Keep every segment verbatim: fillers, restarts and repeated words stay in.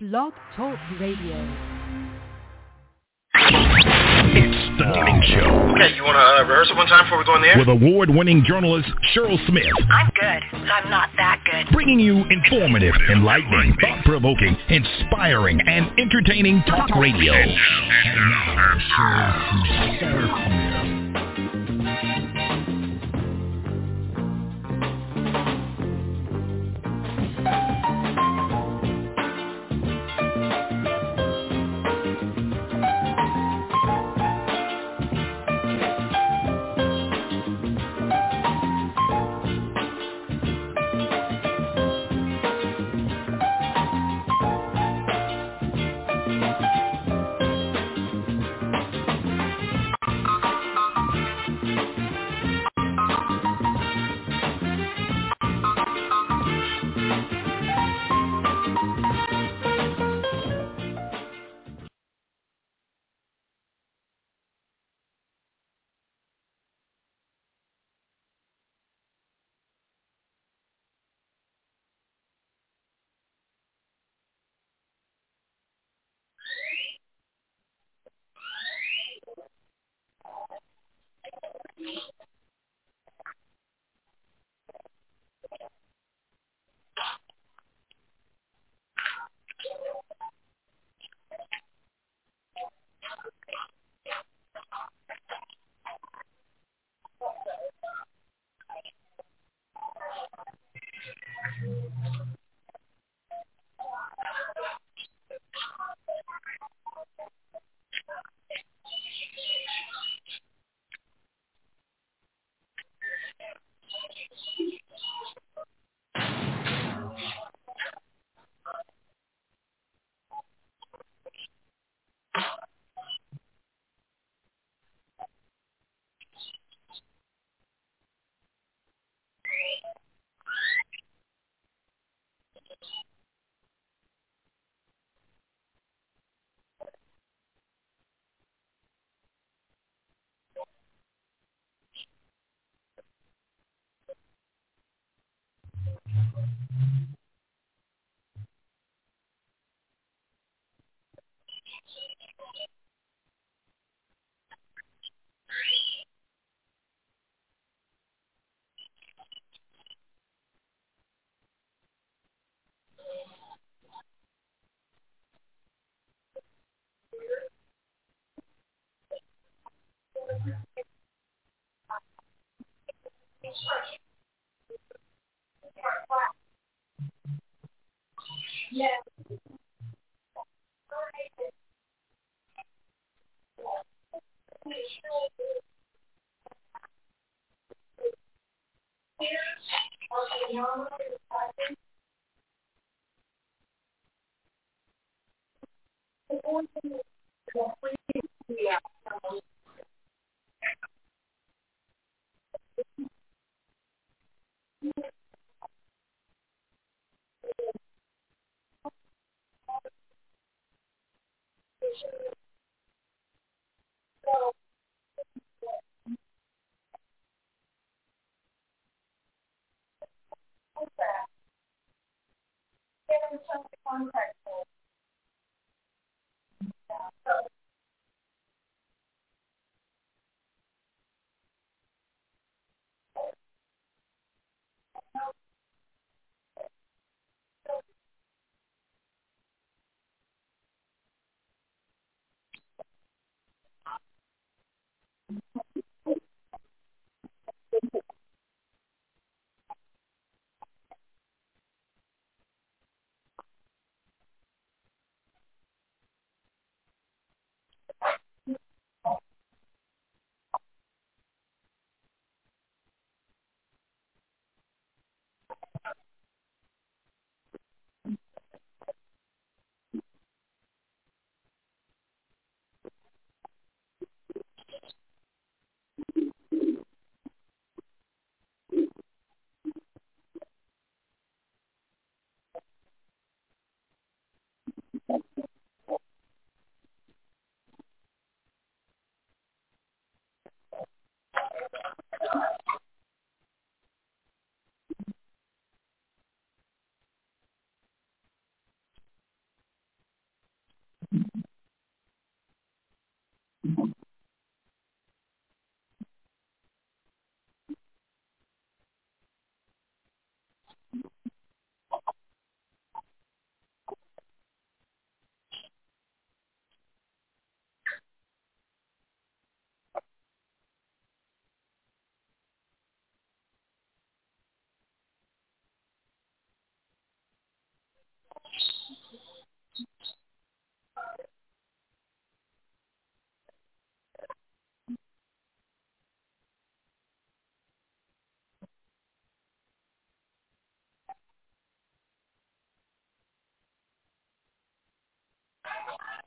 Blog Talk Radio. It's the Morning Show. Okay, you want to uh, rehearse it one time before we go in the air? With award-winning journalist Cheryl Smith. I'm good, but I'm not that good. Bringing you informative, enlightening, thought-provoking, inspiring, and entertaining talk radio. And now, Cheryl Smith.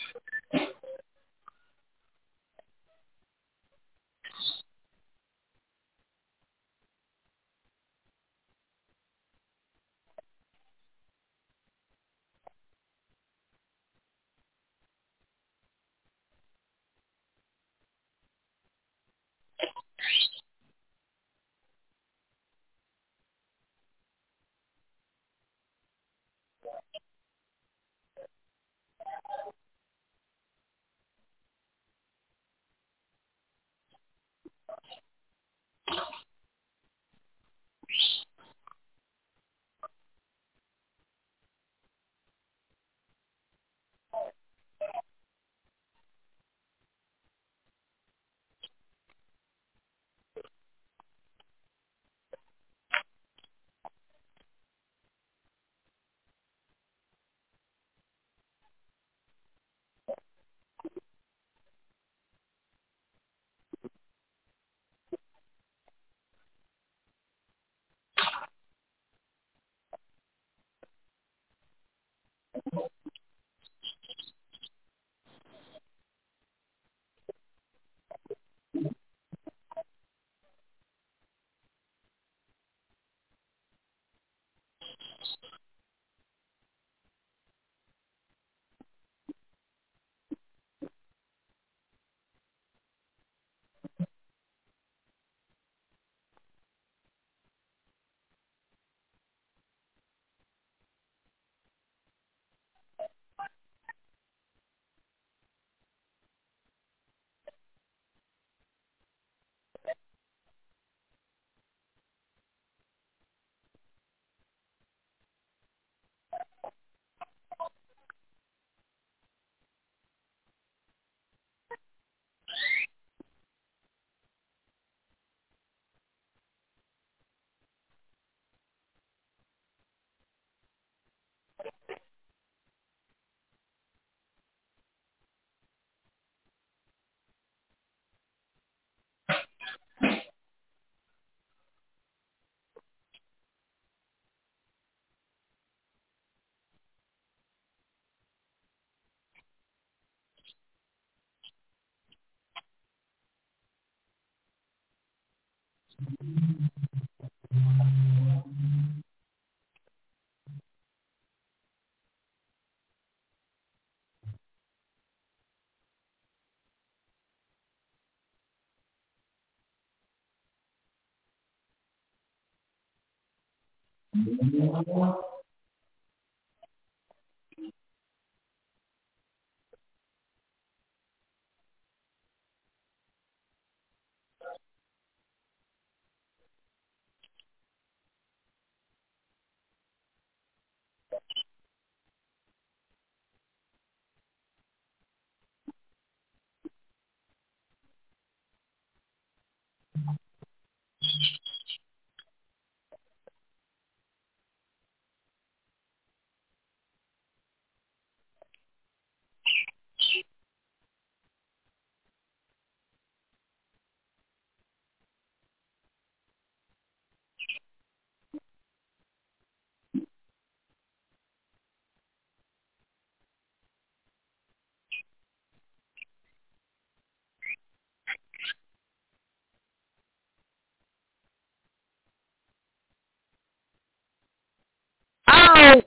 Oh,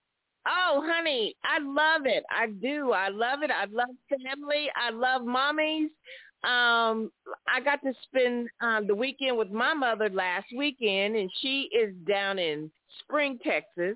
oh, honey, I love it. I do. I love it. I love family. I love mommies. Um, I got to spend um, the weekend with my mother last weekend, and she is down in Spring, Texas.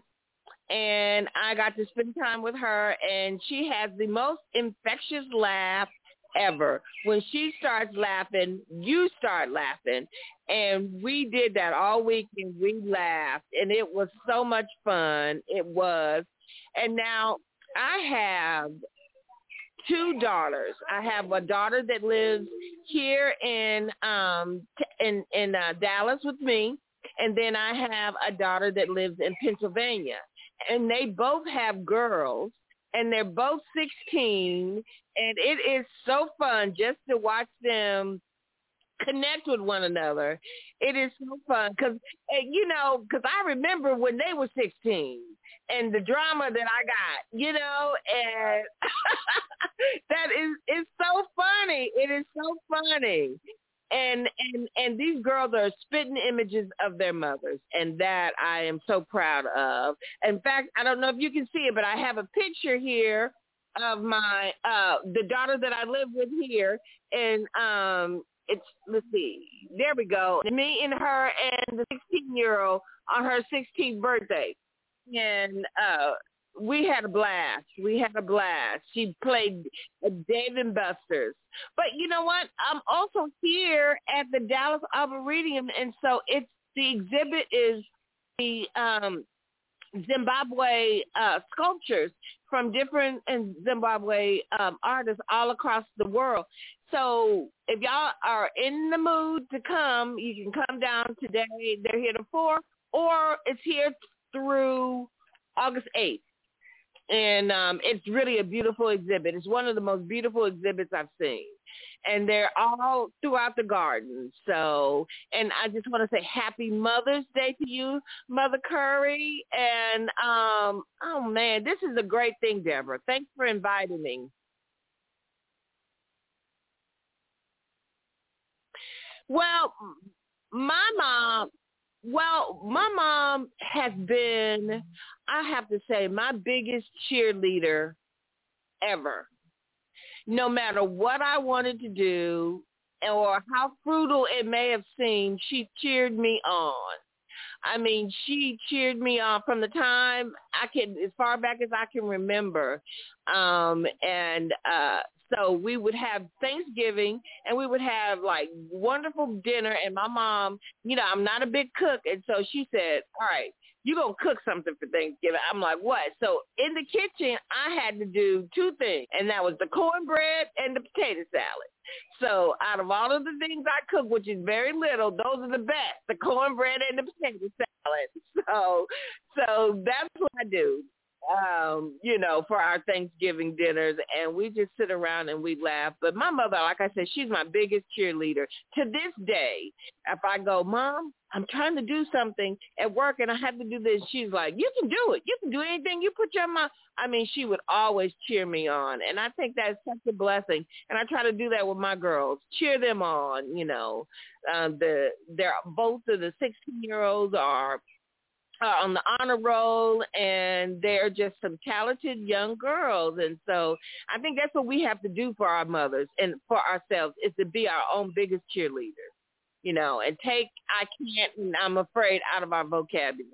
And I got to spend time with her, and she has the most infectious laugh ever. When she starts laughing, you start laughing. And we did that all week, and we laughed, and it was so much fun. It was. And now I have two daughters. I have a daughter that lives here in um t- in in uh, Dallas with me, and then I have a daughter that lives in Pennsylvania. And they both have girls, and they're both sixteen, and it is so fun just to watch them connect with one another. It is so fun because, you know, because I remember when they were sixteen and the drama that I got, you know, and that is it's so funny. It is so funny. And, and and these girls are spitting images of their mothers, and that I am so proud of. In fact, I don't know if you can see it, but I have a picture here of my uh, the daughter that I live with here, and um, it's let's see, there we go, me and her and the sixteen-year-old on her sixteenth birthday, and uh, we had a blast. We had a blast. She played Dave and Buster's. But you know what? I'm also here at the Dallas Arboretum, and so it's the exhibit is the um, Zimbabwe uh, sculptures from different and Zimbabwe um, artists all across the world. So if y'all are in the mood to come, you can come down today. They're here to four, or it's here through August eighth. And um, it's really a beautiful exhibit. It's one of the most beautiful exhibits I've seen. And they're all throughout the garden. So, and I just want to say happy Mother's Day to you, Mother Curry. And, um, oh, man, this is a great thing, Deborah. Thanks for inviting me. Well, my mom, well, my mom has been, I have to say, my biggest cheerleader ever. No matter what I wanted to do or how frugal it may have seemed, she cheered me on. I mean, she cheered me on from the time I can, as far back as I can remember. Um, and uh, so we would have Thanksgiving, and we would have like wonderful dinner. And my mom, you know, I'm not a big cook, and so she said, "All right, you're going to cook something for Thanksgiving." I'm like, what? So in the kitchen, I had to do two things, and that was the cornbread and the potato salad. So out of all of the things I cook, which is very little, those are the best, the cornbread and the potato salad. So so that's what I do, um, you know, for our Thanksgiving dinners, and we just sit around and we laugh. But my mother, like I said, she's my biggest cheerleader. To this day, if I go, "Mom, I'm trying to do something at work and I have to do this," she's like, "You can do it. You can do anything you put your mind." I mean, she would always cheer me on. And I think that's such a blessing. And I try to do that with my girls, cheer them on. You know, um, the they're both of the sixteen-year-olds are uh, on the honor roll, and they're just some talented young girls. And so I think that's what we have to do for our mothers and for ourselves, is to be our own biggest cheerleaders. You know, and take "I can't" and "I'm afraid" out of our vocabulary.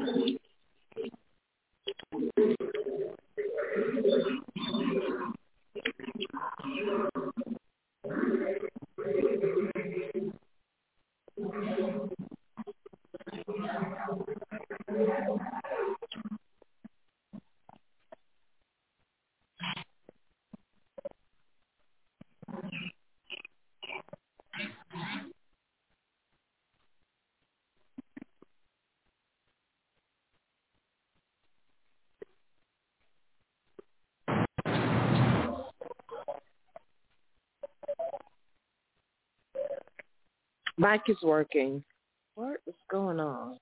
Mic is working. What is going on?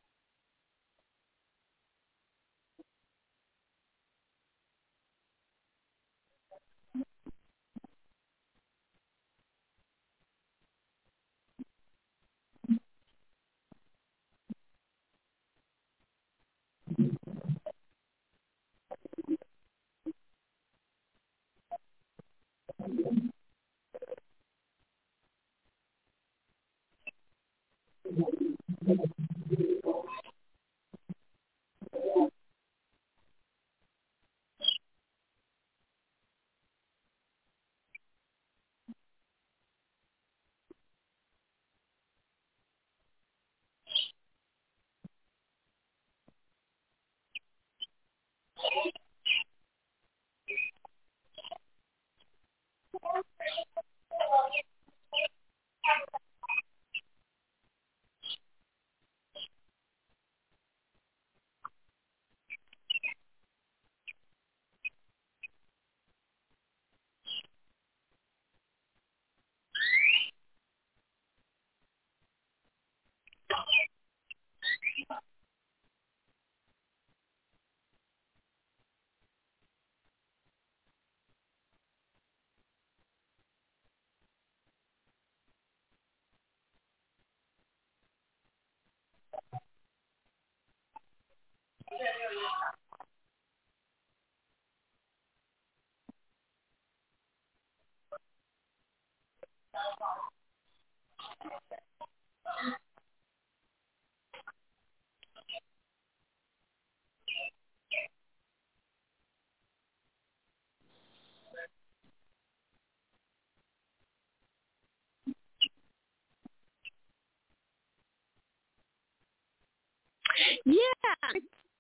Yeah.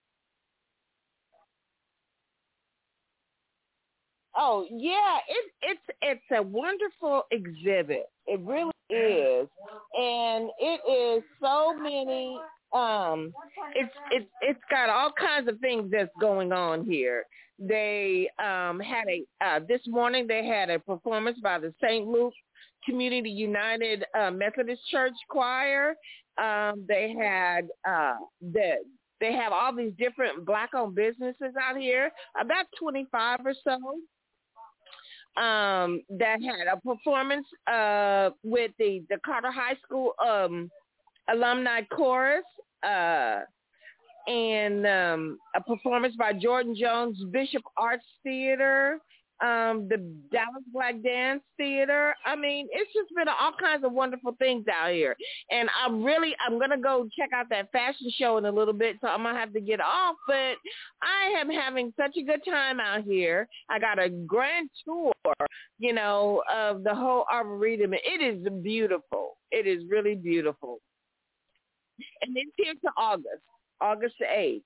Oh yeah, it, it's it's a wonderful exhibit. It really is, and it is so many. Um, it's it's it's got all kinds of things that's going on here. They um, had a uh, this morning they had a performance by the Saint Luke Community United uh, Methodist Church Choir. Um, they had uh, the they have all these different black-owned businesses out here, about twenty-five or so. Um, that had a performance uh, with the, the Carter High School um, alumni chorus uh, and um, a performance by Jordan Jones Bishop Arts Theater, um, the Dallas Black Dance Theater. I mean, it's just been all kinds of wonderful things out here. And I'm really, I'm going to go check out that fashion show in a little bit, so I'm going to have to get off. But I am having such a good time out here. I got a grand tour, you know, of the whole Arboretum. It is beautiful. It is really beautiful. And it's here to August, August the eighth.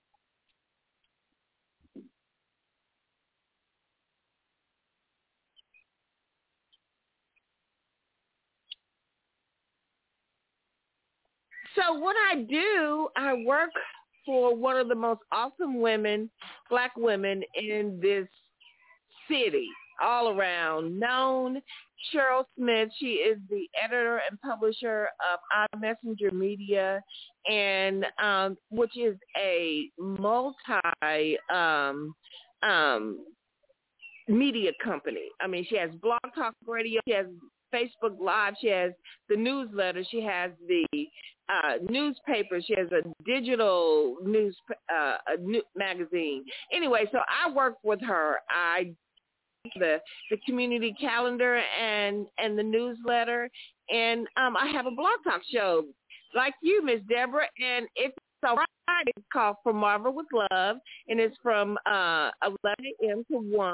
So what I do, I work for one of the most awesome women, black women in this city, all around, known Cheryl Smith. She is the editor and publisher of iMessenger Media, and um, which is a multi um, um, media company. I mean, she has Blog Talk Radio, she has Facebook Live, she has the newsletter, she has the uh, newspaper, she has a digital news uh, a new magazine. Anyway, so I work with her. I the the community calendar and and the newsletter, and um, I have a Blog Talk show like you, Miss Deborah, and it's a Friday. It's called From Marvel with Love, and it's from uh, eleven a.m. to one.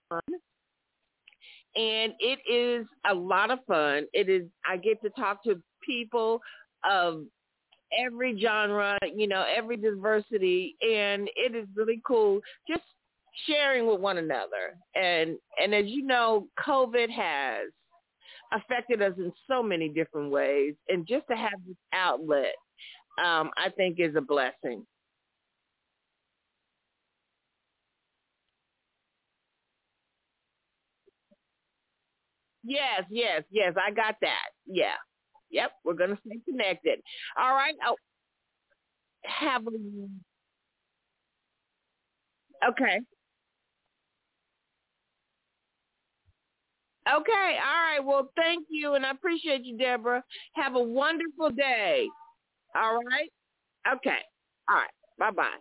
And it is a lot of fun. It is. I get to talk to people of every genre, you know, every diversity, and it is really cool just sharing with one another. And and as you know, COVID has affected us in so many different ways, and just to have this outlet, um, I think is a blessing. Yes, yes, yes, I got that. Yeah. Yep, we're going to stay connected. All right. Oh, have a, okay. Okay. All right. Well, thank you, and I appreciate you, Deborah. Have a wonderful day. All right. Okay. All right. Bye-bye.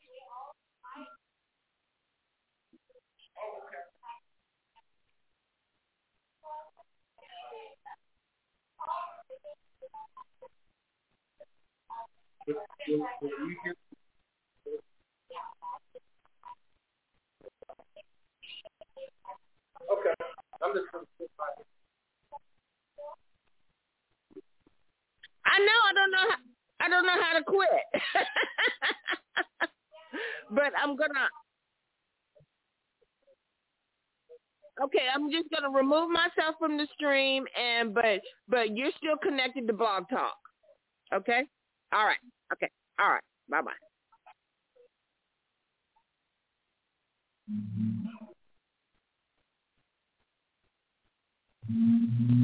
I know. I don't know. How, I don't know how to quit. But I'm gonna. Okay, I'm just gonna remove myself from the stream, and but but you're still connected to Blog Talk. Okay. All right. Okay. All right. Bye bye.